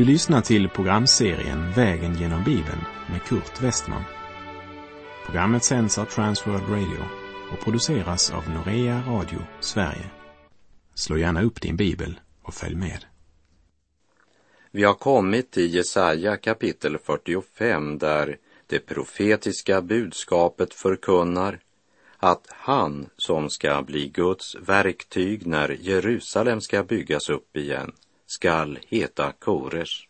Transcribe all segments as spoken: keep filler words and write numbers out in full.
Du lyssnar till programserien Vägen genom Bibeln med Kurt Westman. Programmet sänds av Transworld Radio och produceras av Norea Radio Sverige. Slå gärna upp din bibel och följ med. Vi har kommit till Jesaja kapitel fyrtiofem där det profetiska budskapet förkunnar att han som ska bli Guds verktyg när Jerusalem ska byggas upp igen skall heta Kores.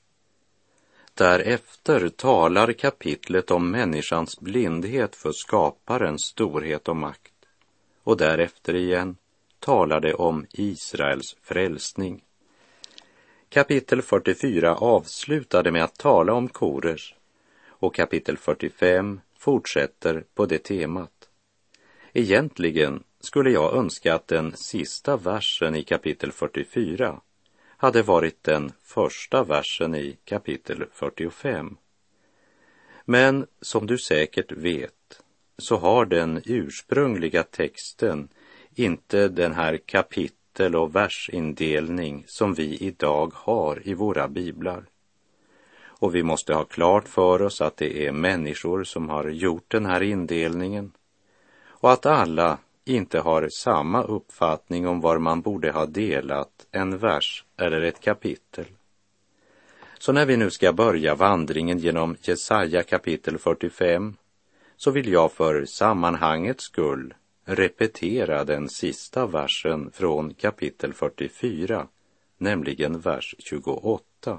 Därefter talar kapitlet om människans blindhet för skaparens storhet och makt. Och därefter igen talar det om Israels frälsning. Kapitel fyrtiofyra avslutade med att tala om Kores och kapitel fyrtiofem fortsätter på det temat. Egentligen skulle jag önska att den sista versen i kapitel fyrtiofyra hade varit den första versen i kapitel fyrtiofem. Men som du säkert vet så har den ursprungliga texten inte den här kapitel- och versindelning som vi idag har i våra biblar. Och vi måste ha klart för oss att det är människor som har gjort den här indelningen och att alla inte har samma uppfattning om var man borde ha delat en vers eller ett kapitel. Så när vi nu ska börja vandringen genom Jesaja kapitel fyrtiofem så vill jag för sammanhangets skull repetera den sista versen från kapitel fyrtiofyra, nämligen vers tjugoåtta.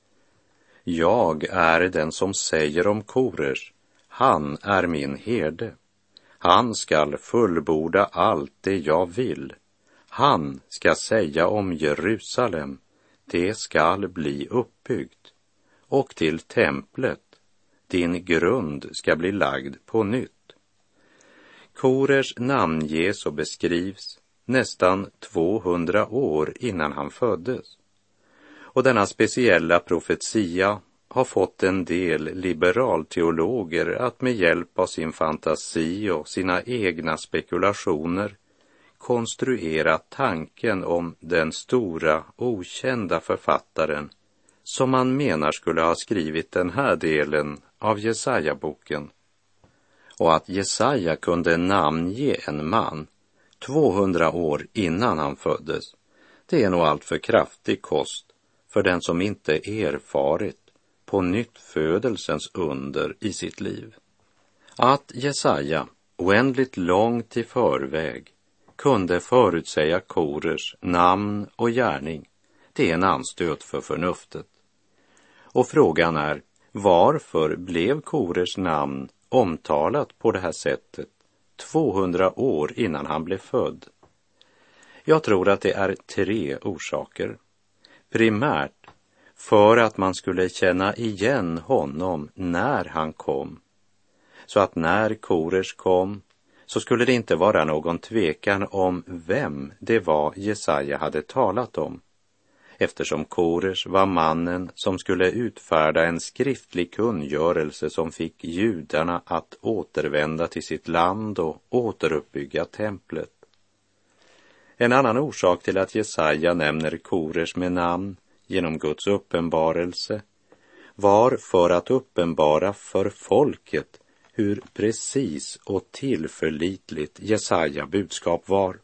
Jag är den som säger om Kores, han är min herde. Han skall fullborda allt det jag vill. Han ska säga om Jerusalem, det skall bli uppbyggt. Och till templet, din grund ska bli lagd på nytt. Kores namnges och beskrivs nästan tvåhundra år innan han föddes. Och denna speciella profetia har fått en del liberalteologer att med hjälp av sin fantasi och sina egna spekulationer konstruera tanken om den stora, okända författaren som man menar skulle ha skrivit den här delen av Jesaja-boken. Och att Jesaja kunde namnge en man tvåhundra år innan han föddes, det är nog allt för kraftig kost för den som inte erfarit på nytt födelsens under i sitt liv. Att Jesaja oändligt långt i förväg kunde förutsäga Kores namn och gärning, det är en anstöt för förnuftet. Och frågan är, varför blev Kores namn omtalat på det här sättet tvåhundra år innan han blev född? Jag tror att det är tre orsaker. Primärt för att man skulle känna igen honom när han kom. Så att när Kores kom så skulle det inte vara någon tvekan om vem det var Jesaja hade talat om. Eftersom Kores var mannen som skulle utfärda en skriftlig kungörelse som fick judarna att återvända till sitt land och återuppbygga templet. En annan orsak till att Jesaja nämner Kores med namn genom Guds uppenbarelse var för att uppenbara för folket hur precis och tillförlitligt Jesaja budskap var.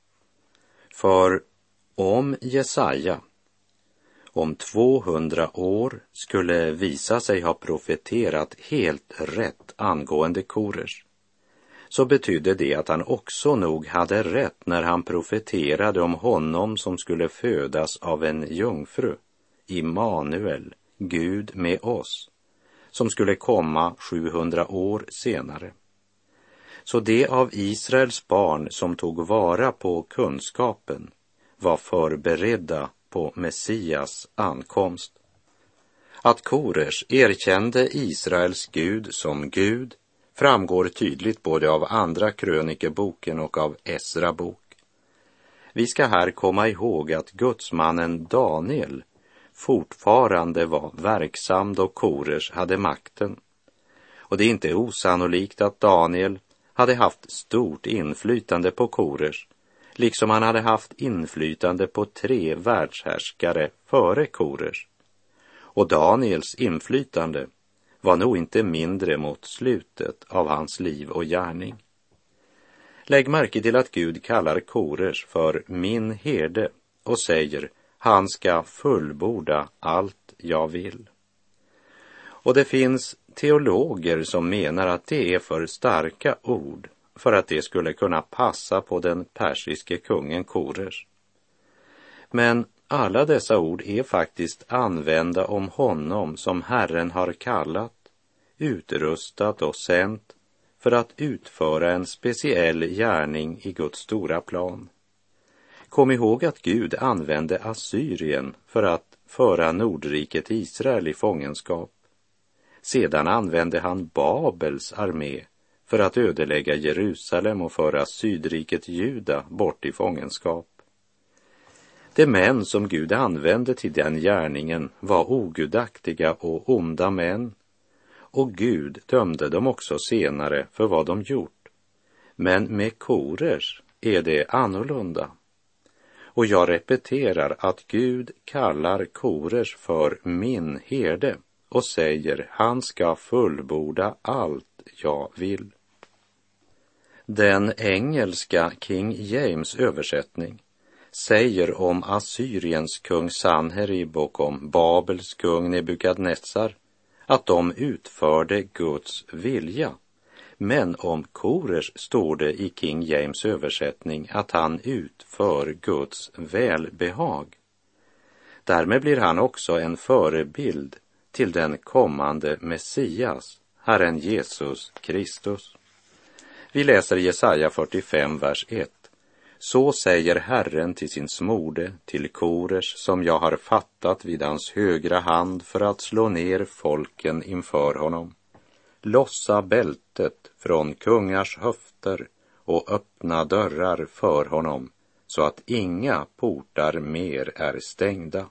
För om Jesaja om tvåhundra år skulle visa sig ha profeterat helt rätt angående Kores, så betydde det att han också nog hade rätt när han profeterade om honom som skulle födas av en jungfru, Immanuel, Gud med oss, som skulle komma sjuhundra år senare. Så det av Israels barn som tog vara på kunskapen var förberedda på Messias ankomst. Att Kores erkände Israels Gud som Gud framgår tydligt både av andra krönikeboken och av Esra bok. Vi ska här komma ihåg att gudsmannen Daniel fortfarande var verksam då Kores hade makten. Och det är inte osannolikt att Daniel hade haft stort inflytande på Kores, liksom han hade haft inflytande på tre världshärskare före Kores. Och Daniels inflytande var nog inte mindre mot slutet av hans liv och gärning. Lägg märke till att Gud kallar Kores för min herde och säger, han ska fullborda allt jag vill. Och det finns teologer som menar att det är för starka ord för att det skulle kunna passa på den persiske kungen Kores. Men alla dessa ord är faktiskt använda om honom som Herren har kallat, utrustat och sänt för att utföra en speciell gärning i Guds stora plan. Kom ihåg att Gud använde Assyrien för att föra Nordriket Israel i fångenskap. Sedan använde han Babels armé för att ödelägga Jerusalem och föra Sydriket Juda bort i fångenskap. De män som Gud använde till den gärningen var ogudaktiga och onda män, och Gud dömde dem också senare för vad de gjort. Men med Kores är det annorlunda. Och jag repeterar att Gud kallar Kores för min herde och säger, han ska fullborda allt jag vill. Den engelska King James översättning säger om Assyriens kung Sanherib och om Babels kung Nebukadnessar att de utförde Guds vilja. Men om Kores står det i King James översättning att han utför Guds välbehag. Därmed blir han också en förebild till den kommande Messias, Herren Jesus Kristus. Vi läser Jesaja fyrtiofem, vers ett. Så säger Herren till sin smorde, till Kores, som jag har fattat vid hans högra hand för att slå ner folken inför honom. Lossa bältet från kungars höfter och öppna dörrar för honom, så att inga portar mer är stängda.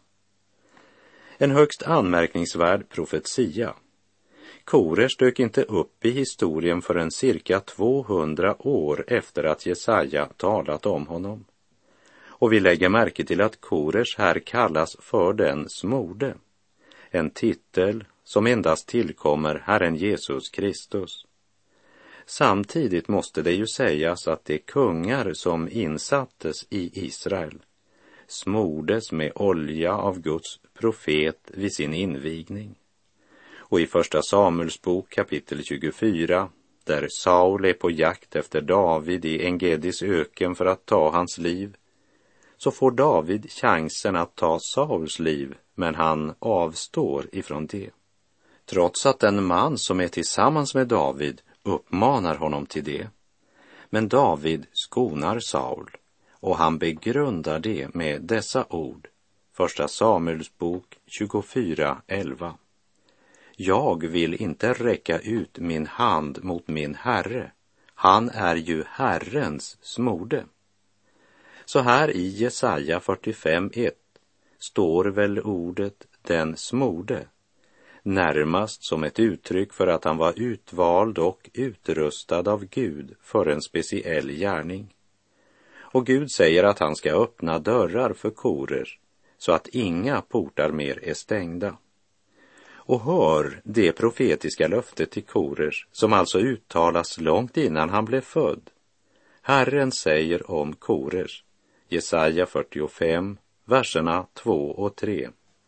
En högst anmärkningsvärd profetia. Kores dök inte upp i historien förrän cirka tvåhundra år efter att Jesaja talat om honom. Och vi lägger märke till att Kores här kallas för den smorde, en titel som endast tillkommer Herren Jesus Kristus. Samtidigt måste det ju sägas att de kungar som insattes i Israel smordes med olja av Guds profet vid sin invigning. Och i första Samuels bok kapitel tjugofyra, där Saul är på jakt efter David i Engedis öken för att ta hans liv, så får David chansen att ta Sauls liv, men han avstår ifrån det. Trots att en man som är tillsammans med David uppmanar honom till det. Men David skonar Saul, och han begrundar det med dessa ord. Första Samuels bok tjugofyra, elva. Jag vill inte räcka ut min hand mot min herre. Han är ju Herrens smorde. Så här i Jesaja fyrtiofem, ett står väl ordet den smorde, närmast som ett uttryck för att han var utvald och utrustad av Gud för en speciell gärning. Och Gud säger att han ska öppna dörrar för Kores så att inga portar mer är stängda. Och hör det profetiska löftet till Kores, som alltså uttalas långt innan han blev född. Herren säger om Kores, Jesaja fyrtiofem, verserna två och tre.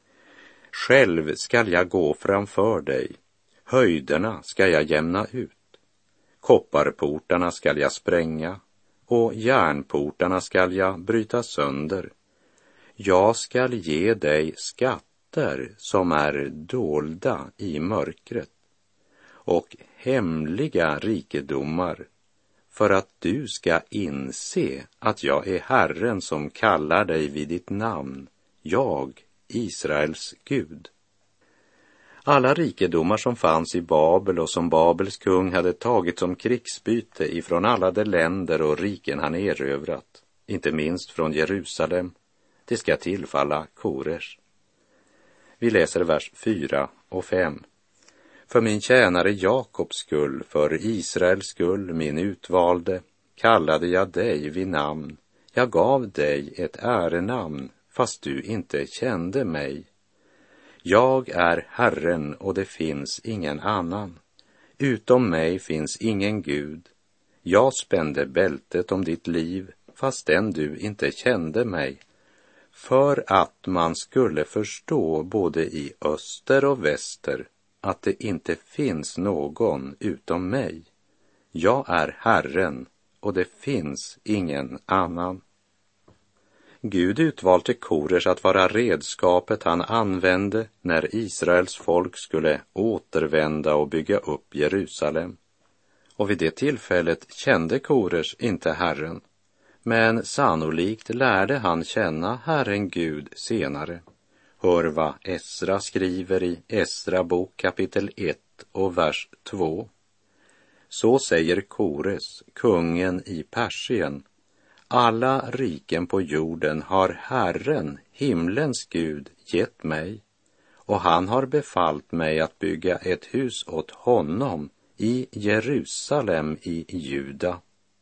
Själv skall jag gå framför dig, höjderna ska jag jämna ut, kopparportarna skall jag spränga, och järnportarna skall jag bryta sönder. Jag skall ge dig skatter som är dolda i mörkret, och hemliga rikedomar, för att du ska inse att jag är Herren som kallar dig vid ditt namn, jag, Israels Gud. Alla rikedomar som fanns i Babel och som Babels kung hade tagit som krigsbyte ifrån alla de länder och riken han erövrat, inte minst från Jerusalem, det ska tillfalla Kores. Vi läser vers fyra och fem. För min tjänare Jakobs skull, för Israels skull, min utvalde, kallade jag dig vid namn. Jag gav dig ett ärenamn, fast du inte kände mig. Jag är Herren och det finns ingen annan. Utom mig finns ingen Gud. Jag spände bältet om ditt liv, fastän du inte kände mig, för att man skulle förstå både i öster och väster att det inte finns någon utom mig. Jag är Herren och det finns ingen annan. Gud utvalde Kores att vara redskapet han använde när Israels folk skulle återvända och bygga upp Jerusalem. Och vid det tillfället kände Kores inte Herren, men sannolikt lärde han känna Herren Gud senare. Hör vad Esra skriver i Esra bok kapitel ett och vers två. Så säger Kores, kungen i Persien: alla riken på jorden har Herren, himlens Gud, gett mig, och han har befallt mig att bygga ett hus åt honom i Jerusalem i Juda.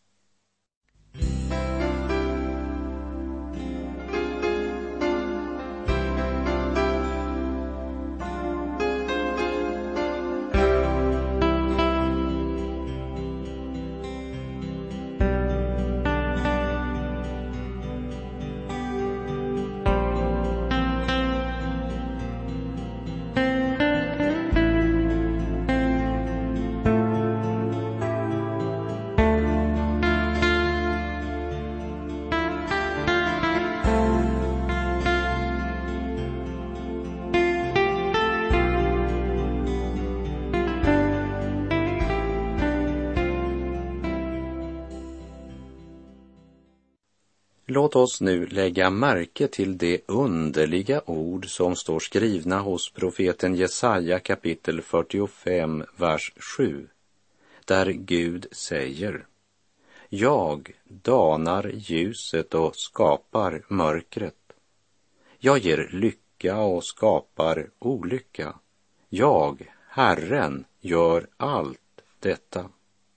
Låt oss nu lägga märke till det underliga ord som står skrivna hos profeten Jesaja kapitel fyrtiofem, vers sju, där Gud säger: jag danar ljuset och skapar mörkret. Jag ger lycka och skapar olycka. Jag, Herren, gör allt detta.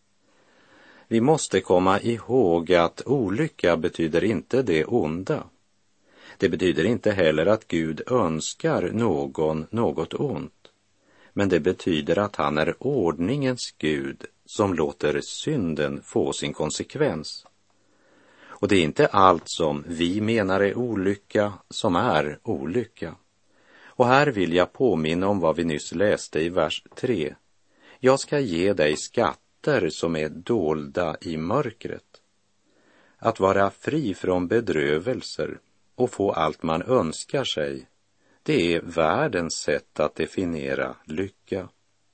Vi måste komma ihåg att olycka betyder inte det onda. Det betyder inte heller att Gud önskar någon något ont. Men det betyder att han är ordningens Gud som låter synden få sin konsekvens. Och det är inte allt som vi menar är olycka som är olycka. Och här vill jag påminna om vad vi nyss läste i vers tre. Jag ska ge dig skatt som är dolda i mörkret. Att vara fri från bedrövelser och få allt man önskar sig, det är världens sätt att definiera lycka.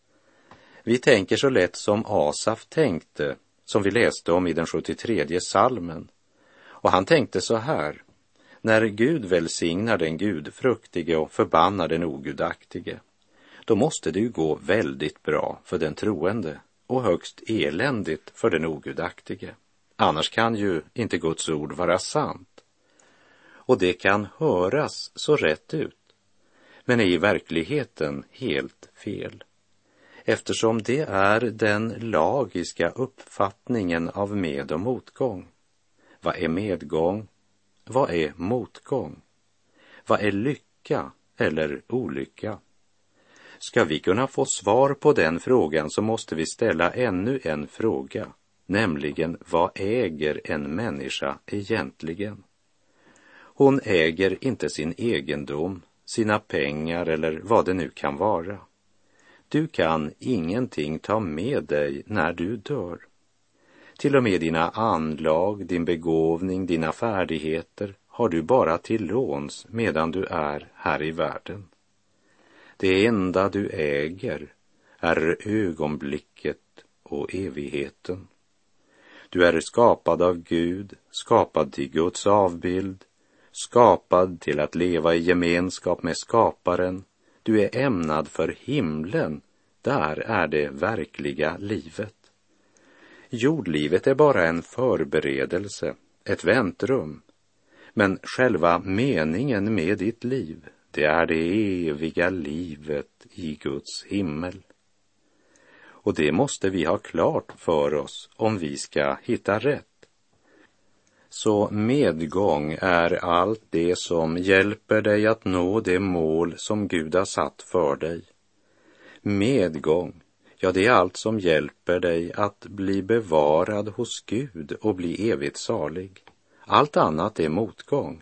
Vi tänker så lätt som Asaf tänkte, som vi läste om i den sjuttiotredje salmen. Och han tänkte så här: när Gud välsignar den gudfruktige och förbannar den ogudaktige, då måste det ju gå väldigt bra för den troende och högst eländigt för den ogudaktige. Annars kan ju inte Guds ord vara sant. Och det kan höras så rätt ut, men är i verkligheten helt fel. Eftersom det är den lagiska uppfattningen av med- och motgång. Vad är medgång? Vad är motgång? Vad är lycka eller olycka? Ska vi kunna få svar på den frågan så måste vi ställa ännu en fråga, nämligen vad äger en människa egentligen? Hon äger inte sin egendom, sina pengar eller vad det nu kan vara. Du kan ingenting ta med dig när du dör. Till och med dina anlag, din begåvning, dina färdigheter har du bara till låns medan du är här i världen. Det enda du äger är ögonblicket och evigheten. Du är skapad av Gud, skapad till Guds avbild, skapad till att leva i gemenskap med skaparen. Du är ämnad för himlen, där är det verkliga livet. Jordlivet är bara en förberedelse, ett väntrum. Men själva meningen med ditt liv, det är det eviga livet i Guds himmel. Och det måste vi ha klart för oss om vi ska hitta rätt. Så medgång är allt det som hjälper dig att nå det mål som Gud har satt för dig. Medgång, ja, det är allt som hjälper dig att bli bevarad hos Gud och bli evigt salig. Allt annat är motgång.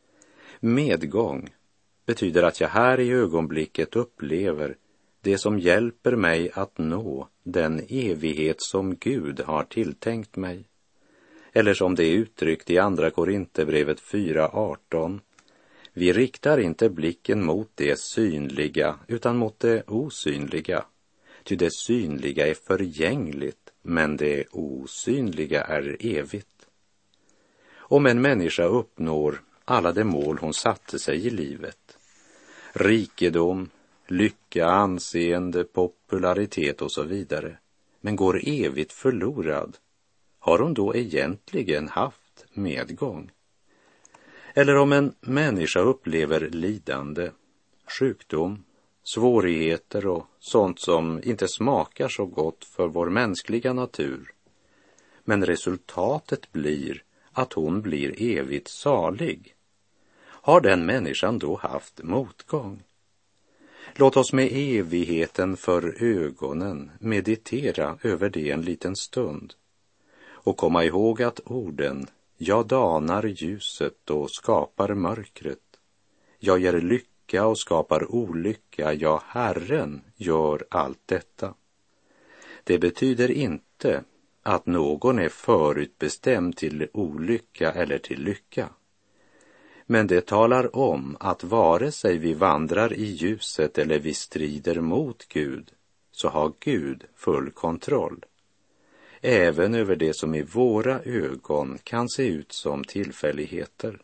Medgång betyder att jag här i ögonblicket upplever det som hjälper mig att nå den evighet som Gud har tilltänkt mig. Eller som det är uttryckt i andra Korinthierbrevet fyra arton. Vi riktar inte blicken mot det synliga utan mot det osynliga. Ty det synliga är förgängligt, men det osynliga är evigt. Om en människa uppnår alla de mål hon satte sig i livet, rikedom, lycka, anseende, popularitet och så vidare, men går evigt förlorad, har hon då egentligen haft medgång? Eller om en människa upplever lidande, sjukdom, svårigheter och sånt som inte smakar så gott för vår mänskliga natur, men resultatet blir att hon blir evigt salig, har den människan då haft motgång? Låt oss med evigheten för ögonen meditera över det en liten stund och komma ihåg att orden jag danar ljuset och skapar mörkret, jag ger lycka och skapar olycka, ja, Herren gör allt detta. Det betyder inte att någon är förutbestämd till olycka eller till lycka. Men det talar om att vare sig vi vandrar i ljuset eller vi strider mot Gud, så har Gud full kontroll. Även över det som i våra ögon kan se ut som tillfälligheter.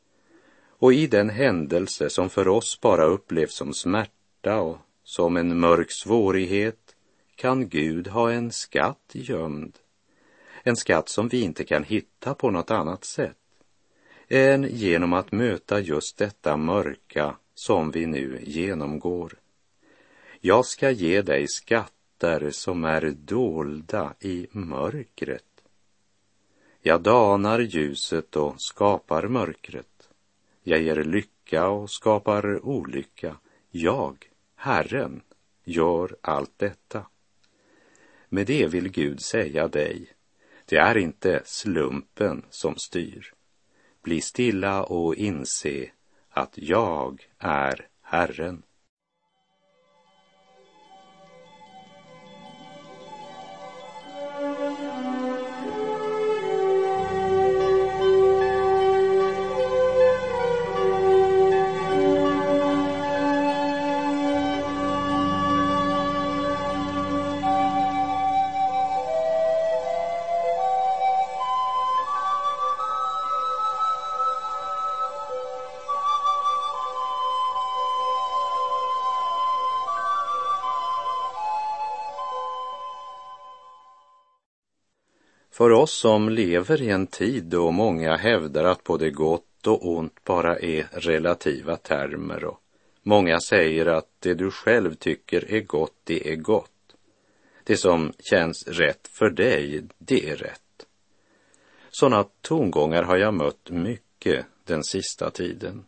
Och i den händelse som för oss bara upplevs som smärta och som en mörk svårighet, kan Gud ha en skatt gömd. En skatt som vi inte kan hitta på något annat sätt än genom att möta just detta mörka som vi nu genomgår. Jag ska ge dig skatter som är dolda i mörkret. Jag danar ljuset och skapar mörkret. Jag ger lycka och skapar olycka. Jag, Herren, gör allt detta. Med det vill Gud säga dig, det är inte slumpen som styr. Bli stilla och inse att jag är Herren. För oss som lever i en tid då många hävdar att både gott och ont bara är relativa termer och många säger att det du själv tycker är gott, det är gott. Det som känns rätt för dig, det är rätt. Sådana tongångar har jag mött mycket den sista tiden.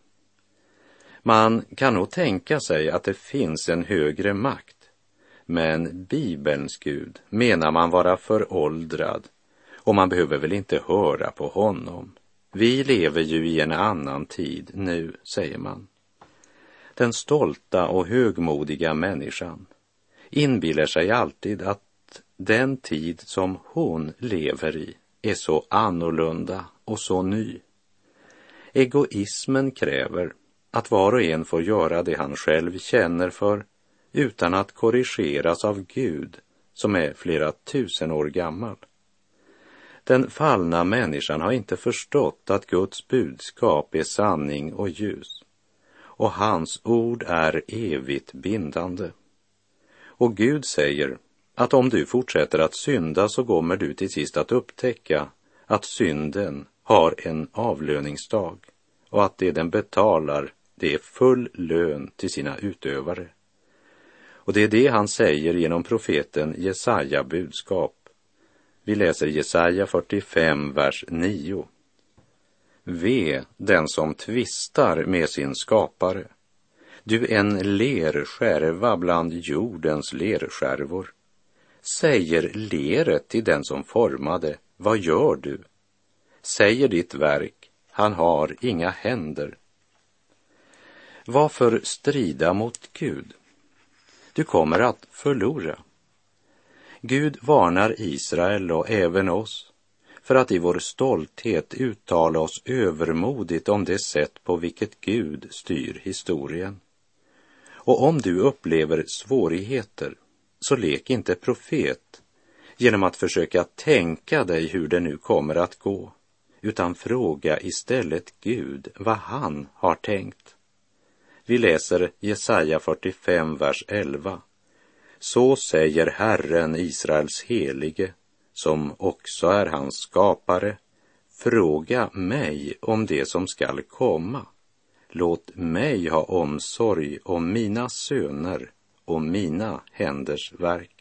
Man kan nog tänka sig att det finns en högre makt, men Bibelns Gud menar man vara föråldrad. Och man behöver väl inte höra på honom. Vi lever ju i en annan tid nu, säger man. Den stolta och högmodiga människan inbillar sig alltid att den tid som hon lever i är så annorlunda och så ny. Egoismen kräver att var och en får göra det han själv känner för utan att korrigeras av Gud som är flera tusen år gammal. Den fallna människan har inte förstått att Guds budskap är sanning och ljus, och hans ord är evigt bindande. Och Gud säger att om du fortsätter att synda så kommer du till sist att upptäcka att synden har en avlöningsdag och att det den betalar, det är full lön till sina utövare. Och det är det han säger genom profeten Jesaja budskap. Vi läser Jesaja fyrtiofem, vers nio. Ve den som tvistar med sin skapare. Du en lerskärva bland jordens lerskärvor. Säger leret till den som formade, vad gör du? Säger ditt verk, han har inga händer. Varför strida mot Gud? Du kommer att förlora. Gud varnar Israel och även oss för att i vår stolthet uttala oss övermodigt om det sätt på vilket Gud styr historien. Och om du upplever svårigheter, så lek inte profet genom att försöka tänka dig hur det nu kommer att gå, utan fråga istället Gud vad han har tänkt. Vi läser Jesaja fyrtiofem, vers elva. Så säger Herren, Israels helige, som också är hans skapare, fråga mig om det som skall komma. Låt mig ha omsorg om mina söner och mina händers verk.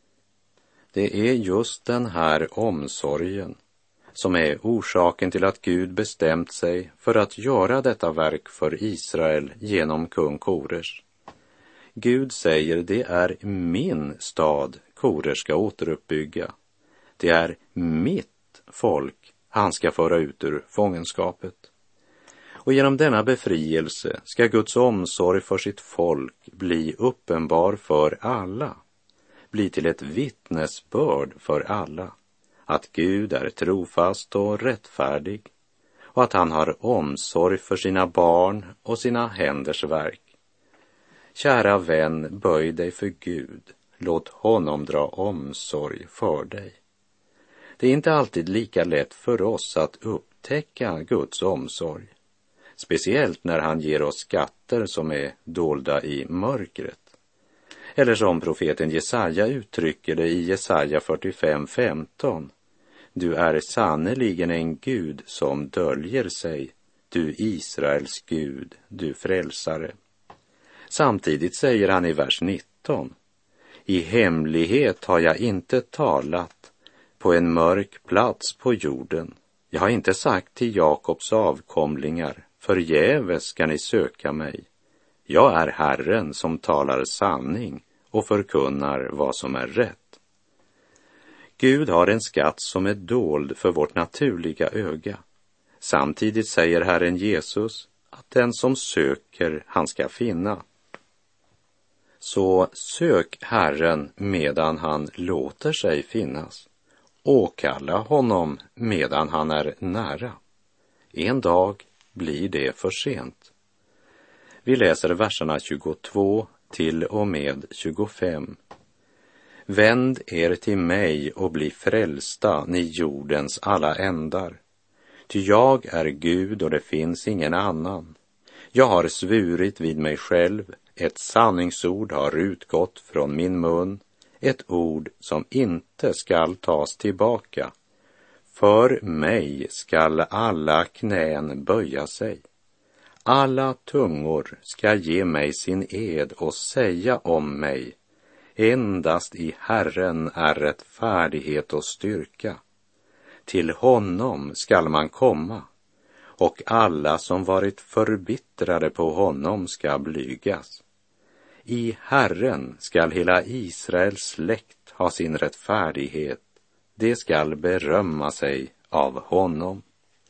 Det är just den här omsorgen som är orsaken till att Gud bestämt sig för att göra detta verk för Israel genom kung Kores. Gud säger, det är min stad Kores ska återuppbygga. Det är mitt folk han ska föra ut ur fångenskapet. Och genom denna befrielse ska Guds omsorg för sitt folk bli uppenbar för alla, bli till ett vittnesbörd för alla, att Gud är trofast och rättfärdig och att han har omsorg för sina barn och sina händers verk. Kära vän, böj dig för Gud, låt honom dra omsorg för dig. Det är inte alltid lika lätt för oss att upptäcka Guds omsorg, speciellt när han ger oss skatter som är dolda i mörkret. Eller som profeten Jesaja uttrycker det i Jesaja fyrtiofem, femton. Du är sannerligen en Gud som döljer sig, du Israels Gud, du frälsare. Samtidigt säger han i vers nitton. I hemlighet har jag inte talat på en mörk plats på jorden. Jag har inte sagt till Jakobs avkomlingar, förgäves ska ni söka mig. Jag är Herren som talar sanning och förkunnar vad som är rätt. Gud har en skatt som är dold för vårt naturliga öga. Samtidigt säger Herren Jesus att den som söker, han ska finna. Så sök Herren medan han låter sig finnas. Åkalla honom medan han är nära. En dag blir det för sent. Vi läser verserna tjugotvå till och med tjugofem. Vänd er till mig och bli frälsta, ni jordens alla ändar. Ty jag är Gud och det finns ingen annan. Jag har svurit vid mig själv, ett sanningsord har utgått från min mun, ett ord som inte skall tas tillbaka. För mig skall alla knän böja sig. Alla tungor ska ge mig sin ed och säga om mig. Endast i Herren är rättfärdighet och styrka. Till honom skall man komma, och alla som varit förbittrade på honom ska blygas. I Herren skall hela Israels släkt ha sin rättfärdighet. Det skall berömma sig av honom.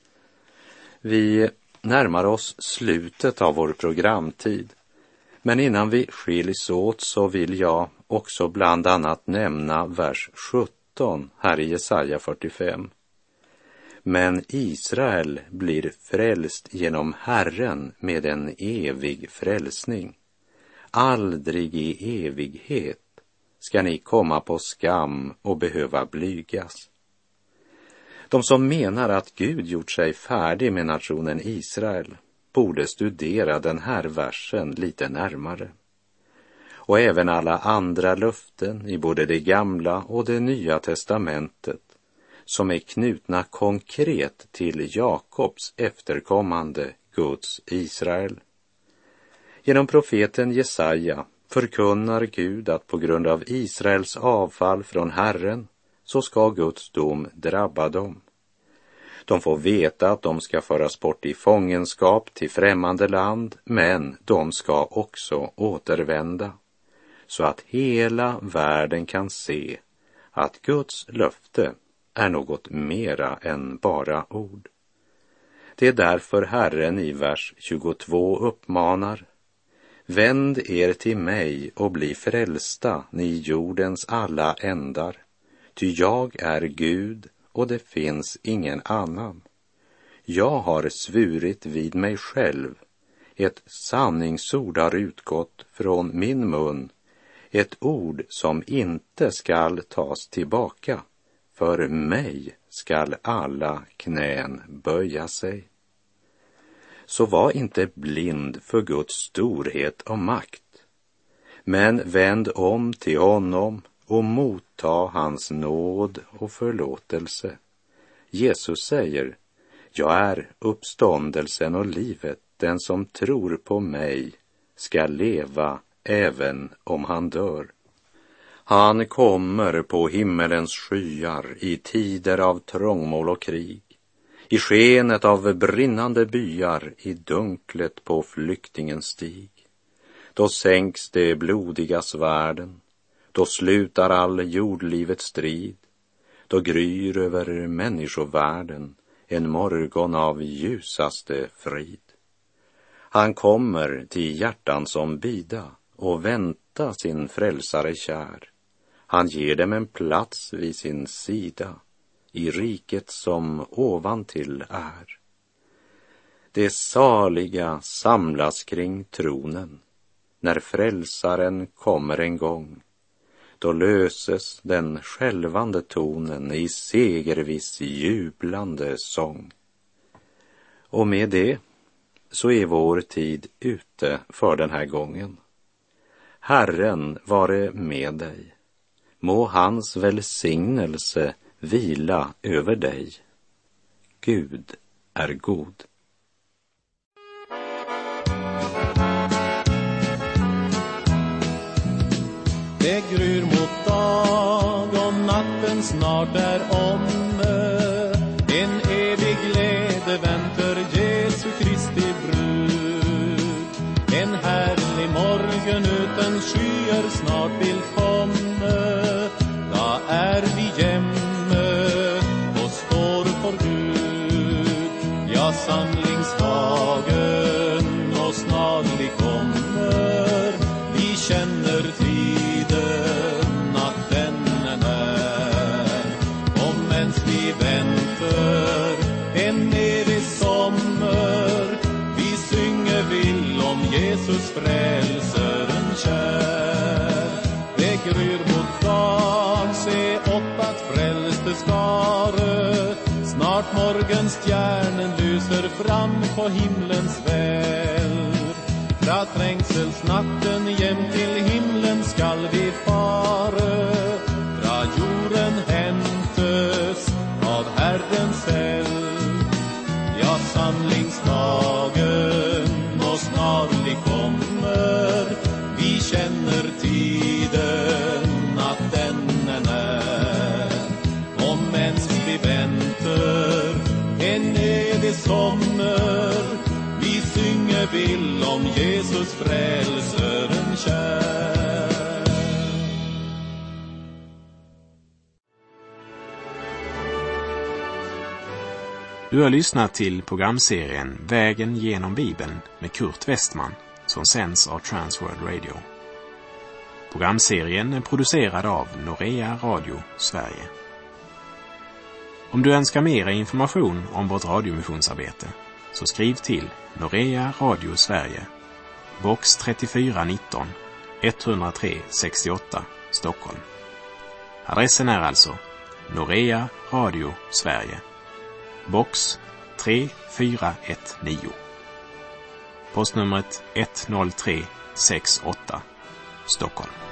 Vi närmar oss slutet av vår programtid. Men innan vi skiljs åt så vill jag också bland annat nämna vers sjutton här i Jesaja fyrtiofem. Men Israel blir frälst genom Herren med en evig frälsning. Aldrig i evighet ska ni komma på skam och behöva blygas. De som menar att Gud gjort sig färdig med nationen Israel borde studera den här versen lite närmare. Och även alla andra löften i både det gamla och det nya testamentet som är knutna konkret till Jakobs efterkommande, Guds Israel. Genom profeten Jesaja förkunnar Gud att på grund av Israels avfall från Herren så ska Guds dom drabba dem. De får veta att de ska föras bort i fångenskap till främmande land, men de ska också återvända, så att hela världen kan se att Guds löfte är något mera än bara ord. Det är därför Herren i vers tjugotvå uppmanar: vänd er till mig och bli frälsta, ni jordens alla ändar, ty jag är Gud och det finns ingen annan. Jag har svurit vid mig själv, ett sanningsord har utgått från min mun, ett ord som inte skall tas tillbaka. För mig skall alla knän böja sig. Så var inte blind för Guds storhet och makt, men vänd om till honom och motta hans nåd och förlåtelse. Jesus säger: jag är uppståndelsen och livet, den som tror på mig ska leva även om han dör. Han kommer på himmelens skyar i tider av trångmål och krig, i skenet av brinnande byar, i dunklet på flyktingens stig. Då sänks det blodiga svärden, då slutar all jordlivets strid, då gryr över människovärlden en morgon av ljusaste frid. Han kommer till hjärtan som bida och vänta sin frälsare kär. Han ger dem en plats vid sin sida i riket som ovantill är. Det saliga samlas kring tronen när frälsaren kommer en gång. Då löses den skälvande tonen i segerviss jublande sång. Och med det så är vår tid ute för den här gången. Herren vare med dig. Må hans välsignelse vila över dig. Gud är god. Det gryr mot dag och natten snart är omme. En evig glädje väntar Jesu Kristi brud. En härlig morgon utan skyer snart vill komma. Då är vi jämme och står för Gud. Ja, samlingsdagen och snarlig kommer. Vi känner tiden att den är här. Och mens vi väntar en evig sommar, vi synger vill om Jesus frälsaren kär. Det gryr mot dag, se upp att frälste skare. Snart morgonstjärnen lyser fram på himlens väl. Fra trängselsnatten jäm till himlen skall vi fara. Fra jorden hämtes av Herrens eld. Ja, samlingsdagen och snarlig kommer. Vi känner tiden att den är när. Om ens vi väntar en evig sommar, vi synger vill om Jesus frälsaren kär. Du har lyssnat till programserien Vägen genom Bibeln med Kurt Westman, som sänds av Transworld Radio. Programserien är producerad av Norea Radio Sverige. Om du önskar mer information om vårt radiomissionsarbete, så skriv till Norea Radio Sverige, box trettiofyra nitton, etthundratre sextioåtta, Stockholm. Adressen är alltså Norea Radio Sverige, box tre fyra ett nio. Postnumret ett noll tre sex åtta, Stockholm.